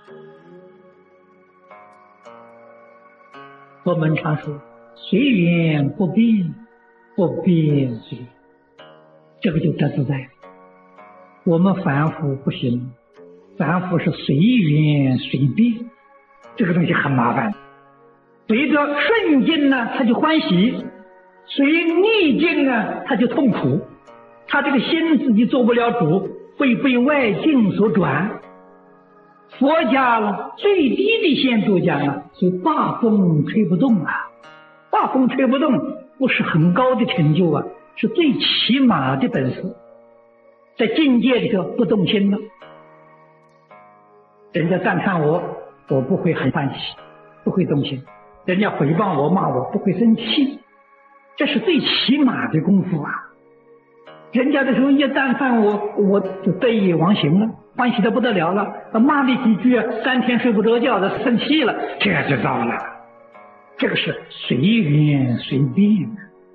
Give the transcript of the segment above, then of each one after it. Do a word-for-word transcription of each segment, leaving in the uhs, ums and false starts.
我们常说随缘不变，不变随缘，这个就得自在。我们凡夫不行，凡夫是随缘随变，这个东西很麻烦。随着顺境呢，他就欢喜；随逆境呢，他就痛苦。他这个心自己做不了主，会被外境所转。佛家了最低的限度讲啊，是大风吹不动啊，大风吹不动不是很高的成就啊，是最起码的本事。在境界里头不动心了，人家赞叹我，我不会很欢喜，不会动心；人家诽谤我骂我，不会生气，这是最起码的功夫啊。人家的时候一赞叹我，我就得意忘形了，欢喜的不得了了，骂你几句三天睡不着觉的，生气了，这就糟了。这个是随缘随变。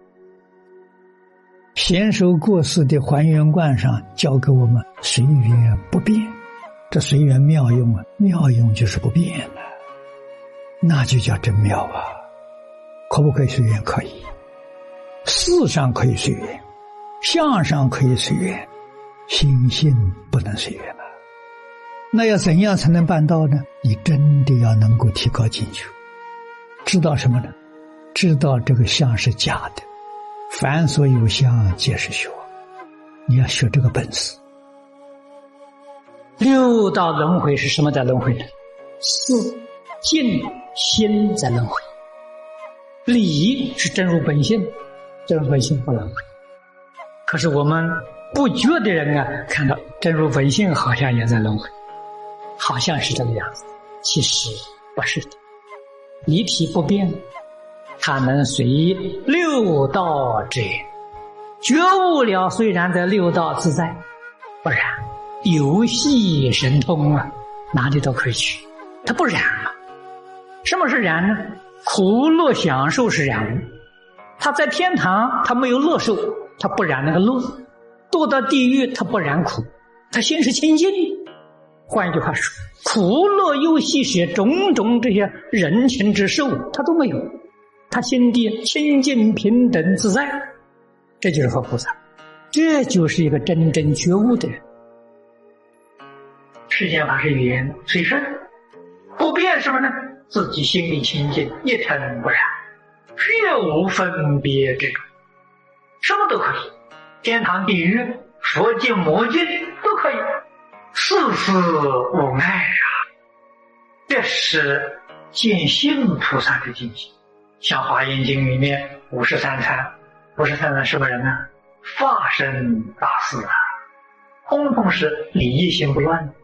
贤首过世的还原观上教给我们随缘不变，这随缘妙用啊，妙用就是不变了，那就叫真妙啊！可不可以随缘？可以，事上可以随缘，相上可以随缘，心性不能随缘了。那要怎样才能办到呢？你真的要能够提高境界，知道什么呢？知道这个相是假的，凡所有相皆是虚妄，你要学这个本事。 六道轮回是什么在轮回呢？是境心在轮回。理是真如本性，真如本性不轮回。可是我们不觉的人啊，看到真如本性好像也在轮回，好像是这个样子，其实不是的。离体不变，它能随六道之缘。觉悟了，虽然在六道自在，不然游戏神通啊，哪里都可以去，它不染了。什么是染呢？苦乐享受是染物。他在天堂他没有乐受，他不染那个乐；堕到地狱他不染苦，他心是清净。换一句话说，苦乐忧喜舍种种这些人情之受他都没有，他心地清净平等自在，这就是佛菩萨，这就是一个真正觉悟的人。世间法是缘随顺，不变什么呢？自己心里清净，一尘不染，绝无分别之处，什么都可以，天堂地狱佛境魔境都可以，事事无碍啊！这是见性菩萨的境界。像华严经里面五十三参，五十三参什么人呢？法身大士啊，通通是理一心不乱。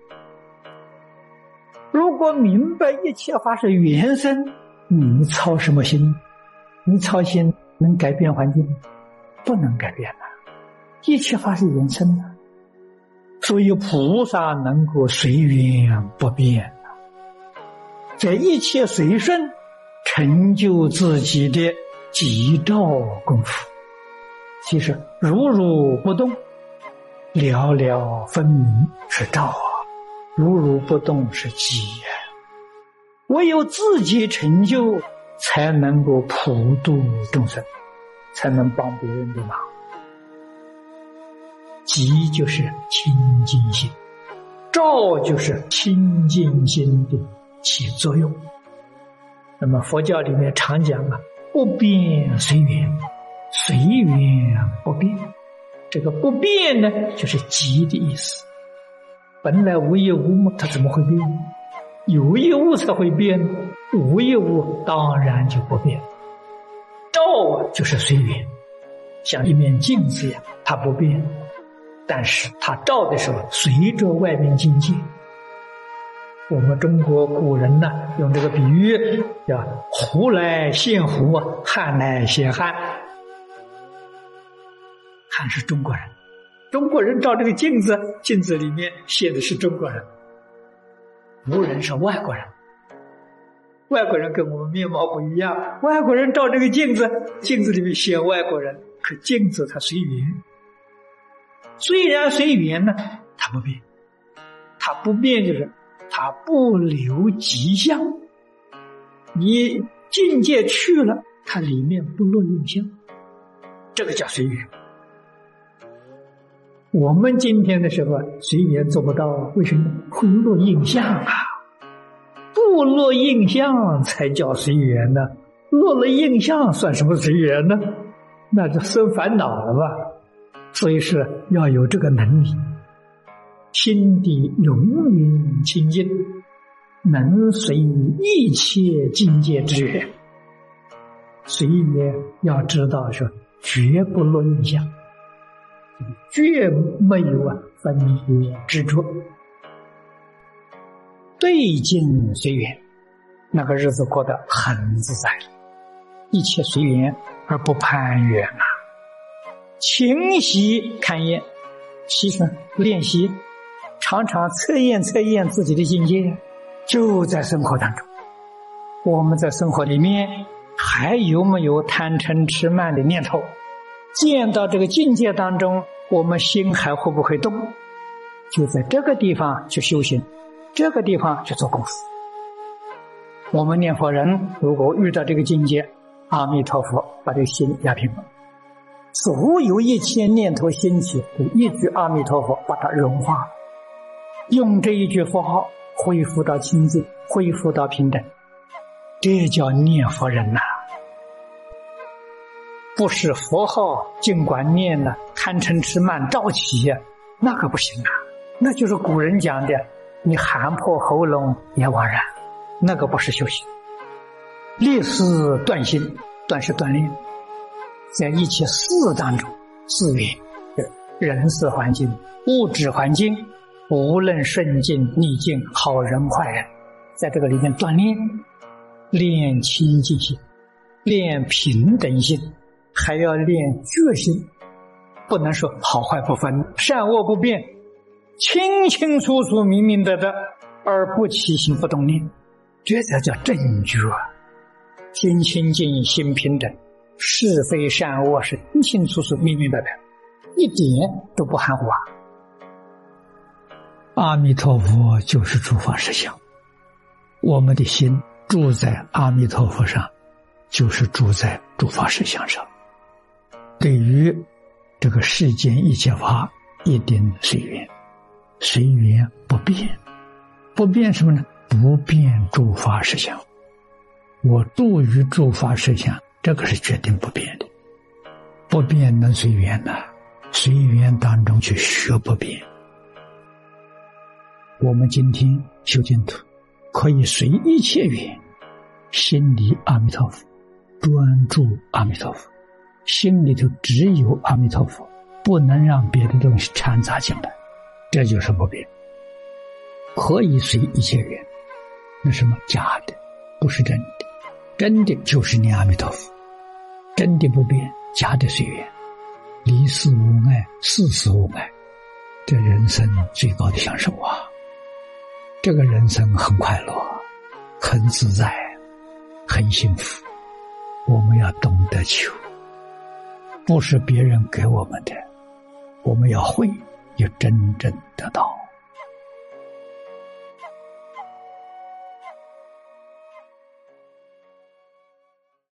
如果明白一切法是缘生，你操什么心？你操心能改变环境？不能改变了，一切法是缘生的。所以菩萨能够随缘不变，在一切随顺，成就自己的极照功夫。其实如如不动，了了分明是照啊，如如不动是机啊。唯有自己成就，才能够普度众生，才能帮别人的忙。即就是清净心，照就是清净心的起作用。那么佛教里面常讲啊，不变随缘，随缘不变。这个不变呢，就是即的意思。本来无一物，它怎么会变？有一物才会变，无一物当然就不变。照就是随缘，像一面镜子一样，它不变，但是它照的时候随着外面境界。我们中国古人呢，用这个比喻叫胡来现胡，汉来现汉。汉是中国人，中国人照这个镜子，镜子里面现的是中国人，胡人是外国人。外国人跟我们面貌不一样，外国人照这个镜子，镜子里面现外国人，可镜子它随缘。虽然随缘呢，它不变，它不变就是它它不留迹象。你境界去了，它里面不落印象，这个叫随缘。我们今天的时候随缘做不到，为什么？会落印象啊！不落印象才叫随缘呢，落了印象算什么随缘呢？那就生烦恼了吧。所以是要有这个能力，心地永远清净，能随一切境界之缘。随缘要知道说绝不落印象，绝没有啊分别执着，对境随缘，那个日子过得很自在，一切随缘而不攀缘啊。勤习勘验，习什么？练习，常常测验测验自己的境界，就在生活当中。我们在生活里面还有没有贪嗔痴慢的念头？见到这个境界当中，我们心还会不会动？就在这个地方去修行，这个地方去做功夫。我们念佛人如果遇到这个境界，阿弥陀佛把这个心压平了，所有一切念头兴起，一句阿弥陀佛把它融化了，用这一句佛号恢复到清净，恢复到平等，这叫念佛人呐、啊！不是佛号尽管念了，贪嗔痴慢照起呀，那个不行啊！那就是古人讲的，你喊破喉咙也枉然，那个不是修行。立誓断心，断是锻炼，在一切事当中，事缘、人事环境、物质环境，无论顺境逆境，好人坏人，在这个里面锻炼，练清净心，练平等心，还要练觉心，不能说好坏不分，善恶不变，清清楚楚明明白白，而不起心不动念，这才叫正觉。心清净心平等，是非善恶是清清楚楚明明白白，一点都不含糊啊。 阿弥陀佛就是诸法实相，我们的心住在阿弥陀佛上，就是住在诸法实相上。对于这个世间一切法，一定随缘，随缘不变。不变什么呢？不变诸法实相。我住于诸法实相，这个是决定不变的。不变能随缘呢、啊？随缘当中去学不变。我们今天修净土，可以随一切缘，心里阿弥陀佛，专注阿弥陀佛，心里头只有阿弥陀佛，不能让别的东西掺杂进来，这就是不变。可以随一切缘，那什么假的，不是真的。真的就是念阿弥陀佛，真的不变，假的随缘，离世无碍，世事无碍，这人生最高的享受啊！这个人生很快乐，很自在，很幸福。我们要懂得求，不是别人给我们的，我们要会，要真正得到。